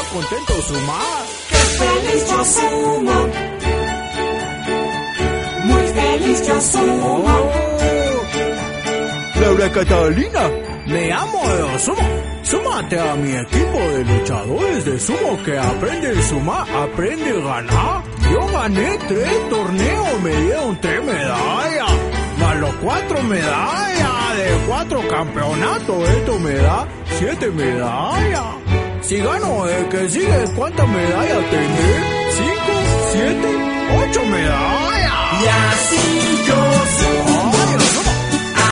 contento sumar. ¡Qué feliz yo sumo! Muy feliz yo sumo. Laura Catalina, me amo de sumo. Súmate a mi equipo de luchadores de sumo que aprende a sumar, aprende a ganar. Yo gané 3 torneos, me dieron 3 medallas, más los 4 medallas de 4 campeonatos. Esto me da 7 medallas. Si gano el que sigue, ¿cuántas medallas tendré? 5, 7, 8 medallas. Y así yo sumo.